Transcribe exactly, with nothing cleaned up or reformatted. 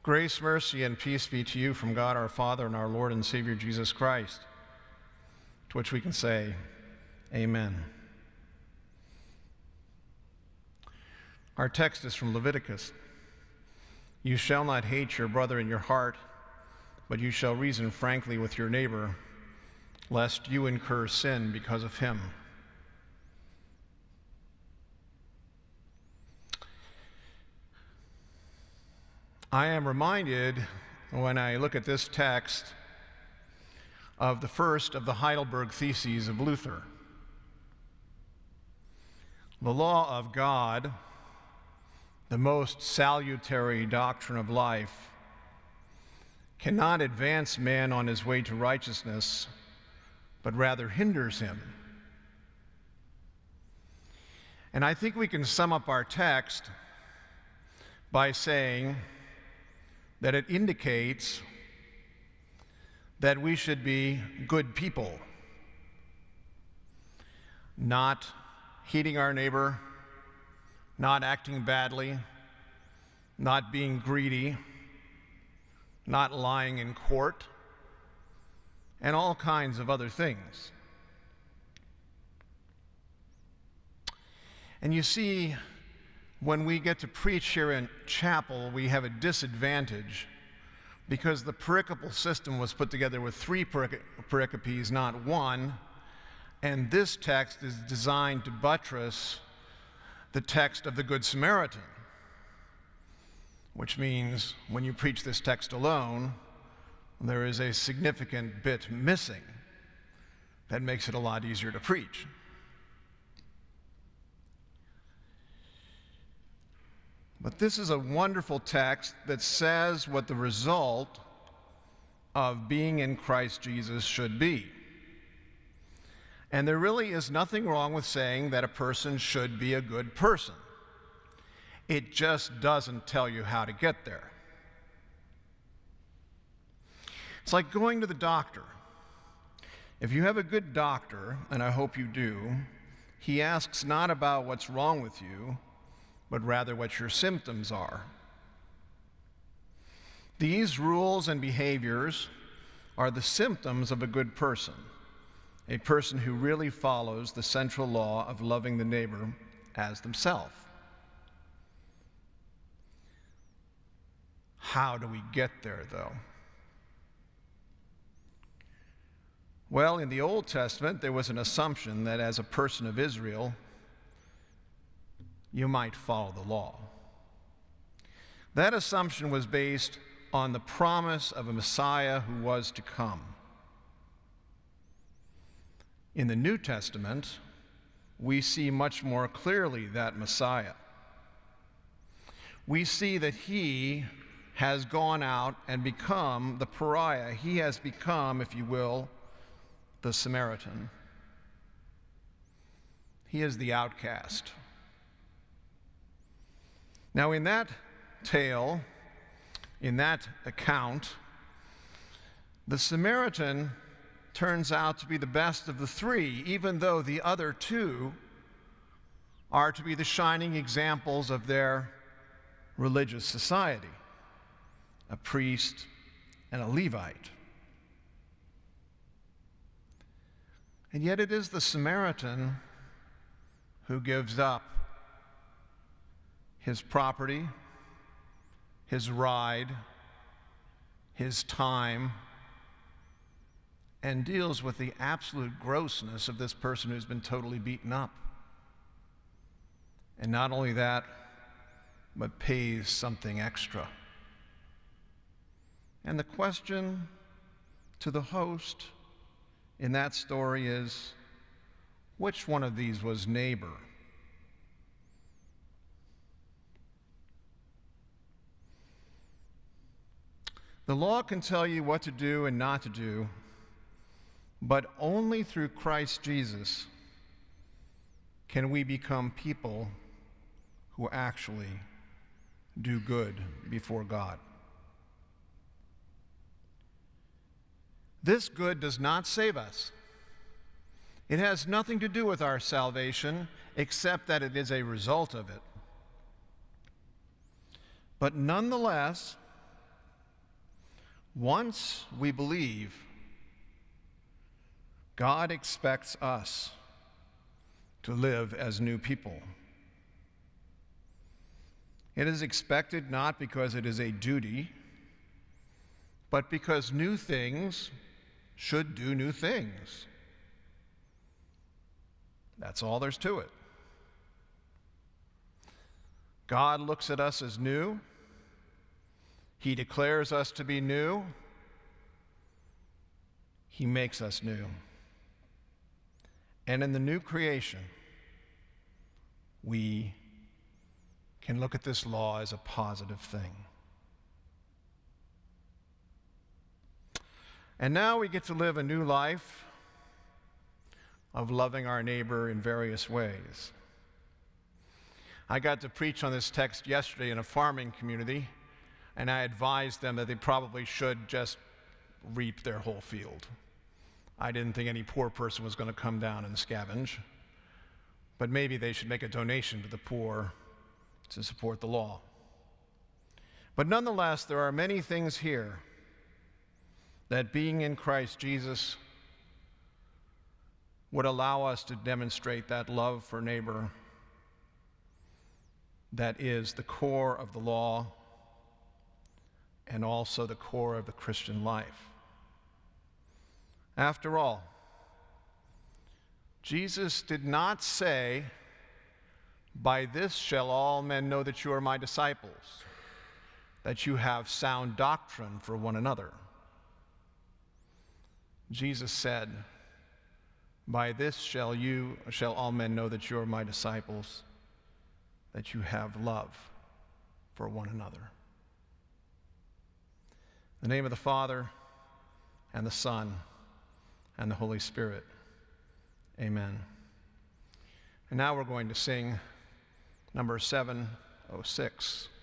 Grace, mercy, and peace be to you from God our Father and our Lord and Savior Jesus Christ, to which we can say, Amen. Our text is from Leviticus. You shall not hate your brother in your heart, but you shall reason frankly with your neighbor, lest you incur sin because of him. I am reminded, when I look at this text, of the first of the Heidelberg Theses of Luther. The law of God, the most salutary doctrine of life, cannot advance man on his way to righteousness, but rather hinders him. And I think we can sum up our text by saying that it indicates that we should be good people, not hating our neighbor, not acting badly, not being greedy, not lying in court, and all kinds of other things. And you see, when we get to preach here in chapel, we have a disadvantage because the pericopal system was put together with three peric- pericopes, not one, and this text is designed to buttress the text of the Good Samaritan, which means when you preach this text alone, there is a significant bit missing that makes it a lot easier to preach. But this is a wonderful text that says what the result of being in Christ Jesus should be. And there really is nothing wrong with saying that a person should be a good person. It just doesn't tell you how to get there. It's like going to the doctor. If you have a good doctor, and I hope you do, he asks not about what's wrong with you, but rather what your symptoms are. These rules and behaviors are the symptoms of a good person, a person who really follows the central law of loving the neighbor as themselves. How do we get there, though? Well, in the Old Testament, there was an assumption that as a person of Israel, you might follow the law. That assumption was based on the promise of a Messiah who was to come. In the New Testament, we see much more clearly that Messiah. We see that he has gone out and become the pariah. He has become, if you will, the Samaritan. He is the outcast. Now, in that tale, in that account, the Samaritan turns out to be the best of the three, even though the other two are to be the shining examples of their religious society, a priest and a Levite. And yet it is the Samaritan who gives up his property, his ride, his time, and deals with the absolute grossness of this person who's been totally beaten up. And not only that, but pays something extra. And the question to the host in that story is, which one of these was neighbor? The law can tell you what to do and not to do, but only through Christ Jesus can we become people who actually do good before God. This good does not save us. It has nothing to do with our salvation, except that it is a result of it. But nonetheless, Once we believe, God expects us to live as new people. It is expected not because it is a duty, but because new things should do new things. That's all there's to it. God looks at us as new. He declares us to be new. He makes us new. And in the new creation, we can look at this law as a positive thing. And now we get to live a new life of loving our neighbor in various ways. I got to preach on this text yesterday in a farming community, and I advised them that they probably should just reap their whole field. I didn't think any poor person was going to come down and scavenge, but maybe they should make a donation to the poor to support the law. But nonetheless, there are many things here that being in Christ Jesus would allow us to demonstrate that love for neighbor that is the core of the law and also the core of the Christian life. After all, Jesus did not say, "By this shall all men know that you are my disciples, that you have sound doctrine for one another." Jesus said, "By this shall you shall all men know that you are my disciples, that you have love for one another." In the name of the Father, and the Son, and the Holy Spirit. Amen. And now we're going to sing number seven oh six.